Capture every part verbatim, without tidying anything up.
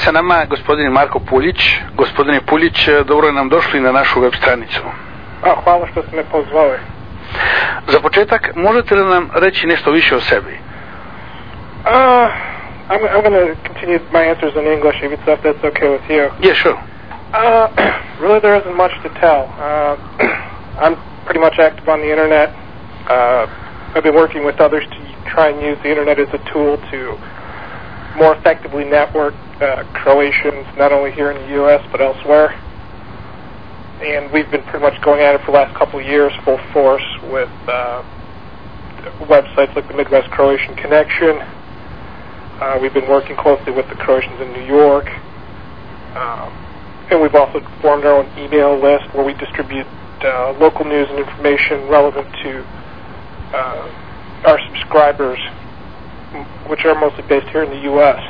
sa nama gospodin Marko Puljić. Gospodine Puljić, dobro nam došli na našu web stranicu. A, hvala što ste me pozvali. Za početak, možete li nam reći nešto više o sebi? Uh, I'm, I'm going to continue my answers in English, if that's okay with you. Yeah, sure. Uh, really, there isn't much to tell. Uh, I'm pretty much active on the internet. Uh, I've been working with others to try and use the internet as a tool to more effectively network uh, Croatians, not only here in the U S but elsewhere. And we've been pretty much going at it for the last couple of years, full force, with uh, websites like the Midwest Croatian Connection. Uh, we've been working closely with the Croatians in New York. Um, and we've also formed our own email list where we distribute uh, local news and information relevant to uh, our subscribers, which are mostly based here in the U S.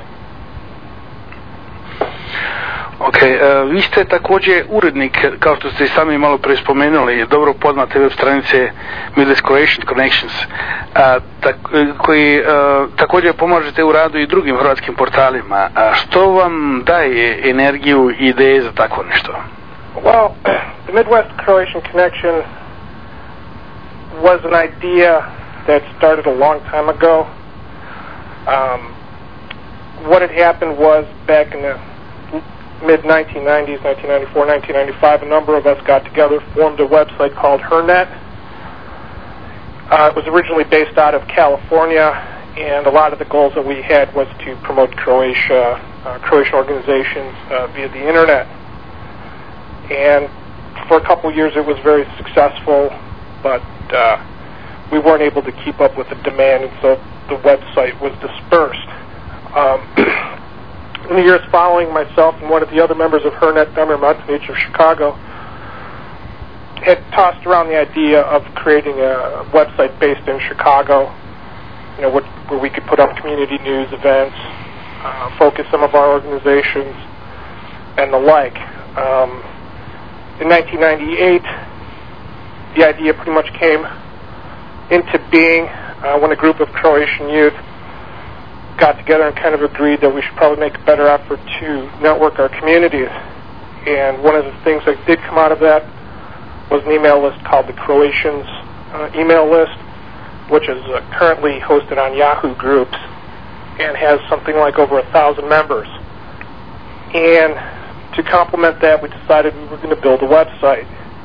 Ok, uh, vi ste također urednik, kao što ste i sami malo prije spomenuli, dobro poznate web stranice Midwest Croatian Connections, uh, tak, koji uh, također pomažete u radu i drugim hrvatskim portalima. A što vam daje energiju i ideje za tako nešto? Well, the Midwest Croatian Connection was an idea that started a long time ago. Um, what had happened was back in the mid nineteen nineties, nineteen ninety-four, nineteen ninety-five, a number of us got together, formed a website called HerNet. Uh, it was originally based out of California, and a lot of the goals that we had was to promote Croatia, uh, Croatian organizations uh, via the internet. And for a couple of years it was very successful, but uh, we weren't able to keep up with the demand, and so the website was dispersed. Um, in the years following, myself and one of the other members of HerNet, Damir Matanic of Chicago, had tossed around the idea of creating a website based in Chicago, you know, where we could put up community news events, uh, focus some of our organizations, and the like. Um, in nineteen ninety-eight, the idea pretty much came into being uh, when a group of Croatian youth got together and kind of agreed that we should probably make a better effort to network our communities. And one of the things that did come out of that was an email list called the Croatians uh, email list, which is uh, currently hosted on Yahoo Groups and has something like over a thousand members. And to complement that, we decided we were going to build a website.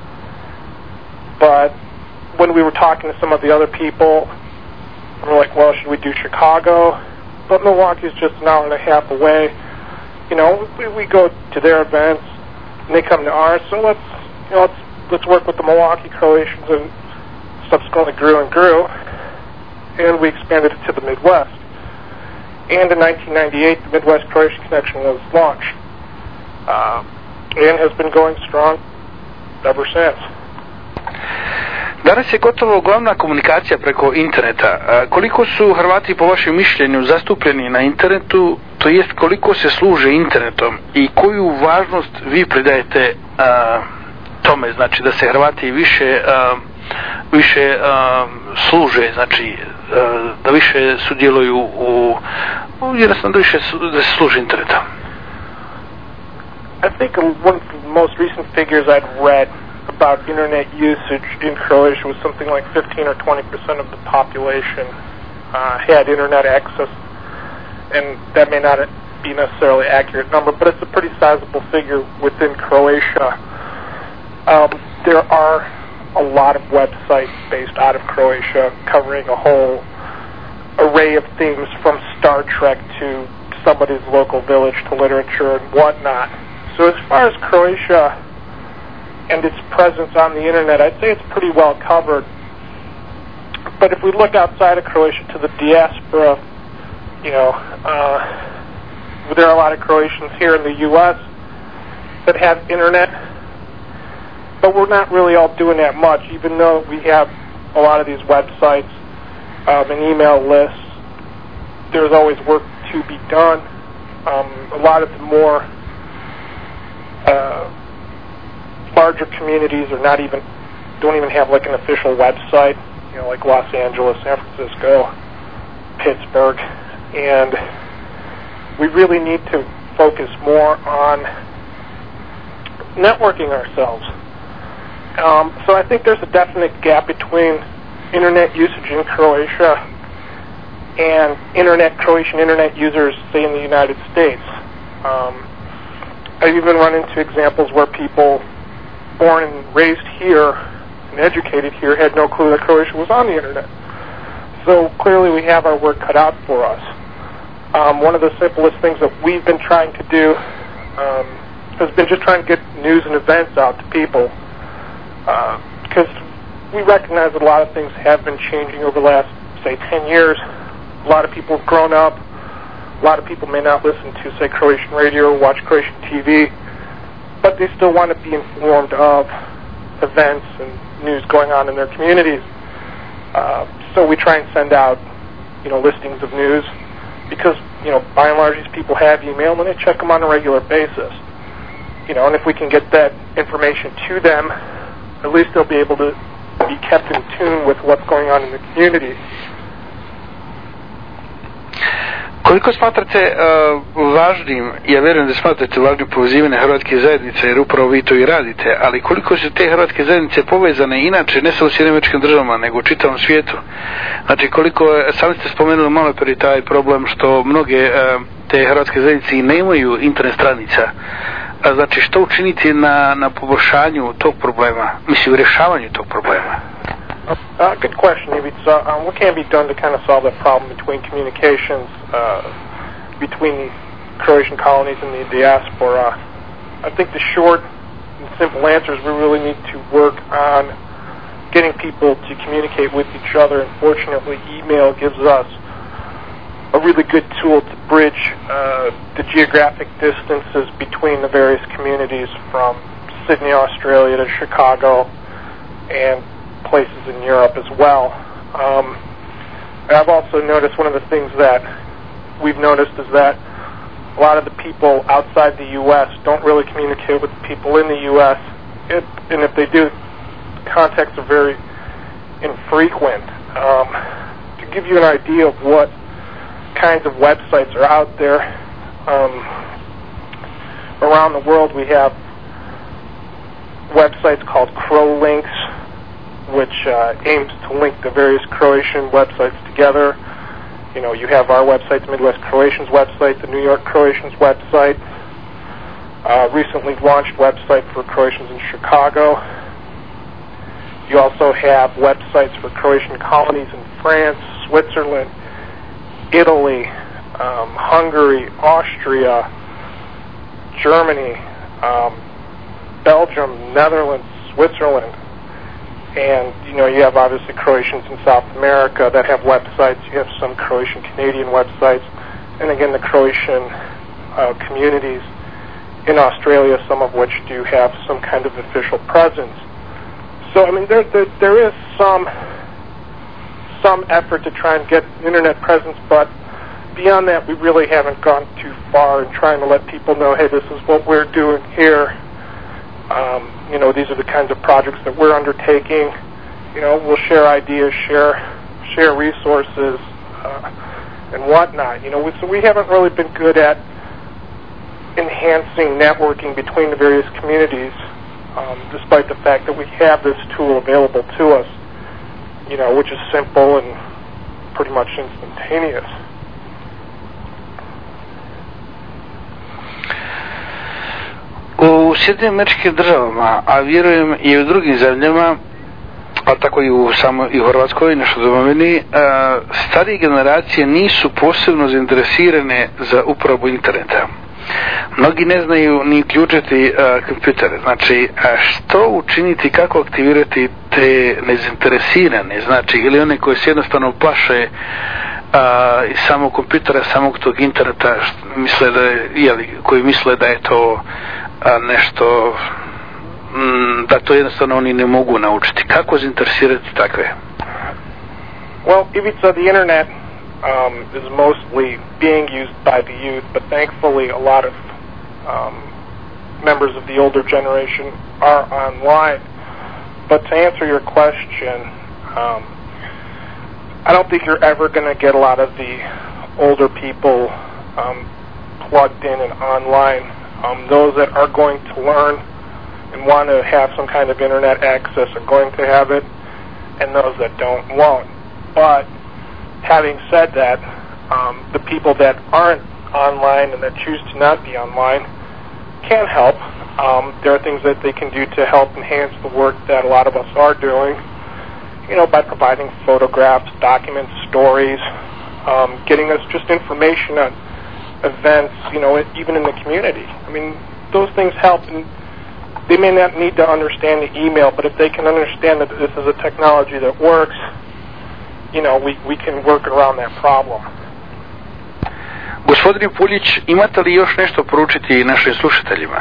But when we were talking to some of the other people, we were like, well, should we do Chicago? But Milwaukee is just an hour and a half away. You know, we, we go to their events, and they come to ours. So let's, you know, let's let's work with the Milwaukee Croatians, and subsequently grew and grew, and we expanded it to the Midwest. And in nineteen ninety-eight, the Midwest Croatian Connection was launched, uh, and has been going strong ever since. Danas je gotovo glavna komunikacija preko interneta. A koliko su Hrvati po vašem mišljenju zastupljeni na internetu, to jest koliko se služe internetom i koju važnost vi pridajete a, tome, znači da se Hrvati više a, više a, služe, znači a, da više sudjeluju u, jednostavno da više su, da se služe internetom? I think one of the most recent figures I'd read about internet usage in Croatia was something like fifteen or twenty percent of the population uh, had internet access, and that may not be necessarily an accurate number, but it's a pretty sizable figure within Croatia. Um, there are a lot of websites based out of Croatia covering a whole array of themes, from Star Trek to somebody's local village to literature and whatnot. So as far as Croatia and its presence on the internet, I'd say it's pretty well covered. But if we look outside of Croatia to the diaspora, you know, uh, there are a lot of Croatians here in the U S that have internet, but we're not really all doing that much, even though we have a lot of these websites um, and email lists. There's always work to be done. Um, a lot of the more uh, larger communities are not even, don't even have like an official website, you know, like Los Angeles, San Francisco, Pittsburgh, and we really need to focus more on networking ourselves. Um, so I think there's a definite gap between internet usage in Croatia and internet Croatian internet users, say, in the United States. Um, I've even run into examples where people born and raised here and educated here had no clue that Croatia was on the internet. So clearly we have our work cut out for us. Um, one of the simplest things that we've been trying to do um, has been just trying to get news and events out to people, uh, because we recognize that a lot of things have been changing over the last, say, ten years. A lot of people have grown up. A lot of people may not listen to, say, Croatian radio or watch Croatian T V, but they still want to be informed of events and news going on in their communities. Uh, so we try and send out, you know, listings of news, because, you know, by and large these people have email and they check them on a regular basis. You know, and if we can get that information to them, at least they'll be able to be kept in tune with what's going on in the community. Koliko smatrate uh, važnim, ja vjerujem da smatrate važnim povezivanje hrvatske zajednice, jer upravo vi to i radite, ali koliko su te hrvatske zajednice povezane inače, ne samo u Sjedinjenim Američkim Državama, nego u čitavom svijetu? Znači, koliko, sami ste spomenuli malo prije taj problem što mnoge uh, te hrvatske zajednice nemaju internet stranica. A znači, što učiniti na, na poboljšanju tog problema, mislim, u rješavanju tog problema? Uh, good question, Ivica. Um, what can be done to kind of solve that problem between communications uh, between the Croatian colonies and the diaspora? I think the short and simple answer is we really need to work on getting people to communicate with each other. And fortunately, email gives us a really good tool to bridge uh, the geographic distances between the various communities, from Sydney, Australia to Chicago, and places in Europe as well. Um, I've also noticed one of the things that we've noticed is that a lot of the people outside the U S don't really communicate with the people in the U S, it, and if they do, contacts are very infrequent. Um, to give you an idea of what kinds of websites are out there, um, around the world we have websites called CroLinks, which uh, aims to link the various Croatian websites together. You know, you have our website, the Midwest Croatians website, the New York Croatians website, uh, recently launched website for Croatians in Chicago. You also have websites for Croatian colonies in France, Switzerland, Italy, um, Hungary, Austria, Germany, um, Belgium, Netherlands, Switzerland. And, you know, you have obviously Croatians in South America that have websites. You have some Croatian Canadian websites. And again, the Croatian uh, communities in Australia, some of which do have some kind of official presence. So, I mean, there, there, there is some, some effort to try and get internet presence, but beyond that, we really haven't gone too far in trying to let people know, hey, this is what we're doing here. Um, you know, these are the kinds of projects that we're undertaking. You know, we'll share ideas, share share resources, uh, and whatnot. You know, we, so we haven't really been good at enhancing networking between the various communities, um, despite the fact that we have this tool available to us, you know, which is simple and pretty much instantaneous. U Sjedinjenim Američkim Državama, a vjerujem i u drugim zemljama, a tako i u, samo, i u Hrvatskoj, nešto domovini, starije generacije nisu posebno zainteresirane za uporabu interneta. Mnogi ne znaju ni uključiti uh, kompjutere. Znači, a što učiniti, kako aktivirati te nezainteresirane, znači, ili one koje se jednostavno plaše uh, iz samog kompjutera, samog tog interneta, misle da je, jeli, koji misle da je to a, nešto, m, da to jednostavno oni ne mogu naučiti. Kako zainteresirati takve? Well, Ivica, the internet um, is mostly being used by the youth, but thankfully a lot of um, members of the older generation are online. But to answer your question, um, I don't think you're ever going to get a lot of the older people um, plugged in and online. Um, those that are going to learn and want to have some kind of internet access are going to have it, and those that don't won't. But having said that, um, the people that aren't online and that choose to not be online can help. Um, there are things that they can do to help enhance the work that a lot of us are doing, you know, by providing photographs, documents, stories, um, getting us just information on events, you know, even in the community. I mean, those things help, and they may not need to understand the email, but if they can understand that this is a technology that works, you know, we, we can work around that problem. Gospodine Puljić, imate li još nešto poručiti našim slušateljima?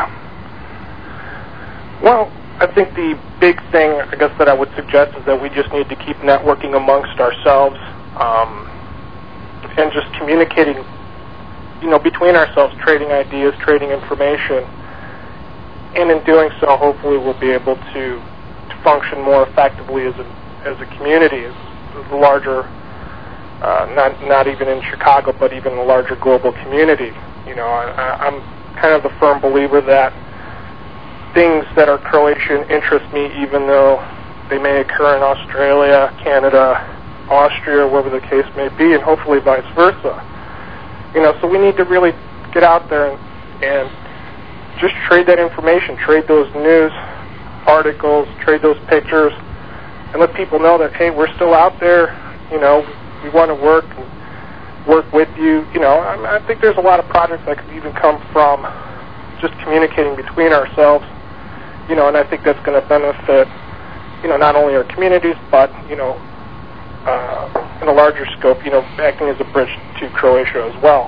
Well, I think the big thing, I guess, that I would suggest is that we just need to keep networking amongst ourselves, um, and just communicating, you know, between ourselves, trading ideas, trading information, and in doing so, hopefully we'll be able to, to function more effectively as a, as a community, as, as a larger, uh, not not even in Chicago, but even a larger global community. You know, I, I'm kind of the firm believer that things that are Croatian interest me, even though they may occur in Australia, Canada, Austria, wherever the case may be, and hopefully vice versa. You know, so we need to really get out there and, and just trade that information, trade those news articles, trade those pictures, and let people know that, hey, we're still out there, you know, we want to work and work with you. You know, I, I think there's a lot of projects that could even come from just communicating between ourselves, you know, and I think that's going to benefit, you know, not only our communities, but, you know, uh, in a larger scope, you know, acting as a bridge to Croatia as well.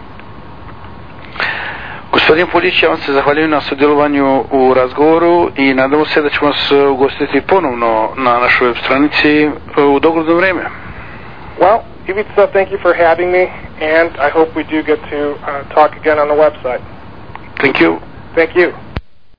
Gospodin Puljić, ja vam se zahvaljujem na sudjelovanju u razgovoru i nadamo se da ćemo vas ugostiti ponovno na našoj web stranici u dogledno vrijeme. Well, Ivica, thank you for having me, and I hope we do get to uh, talk again on the website. Thank you. Thank you.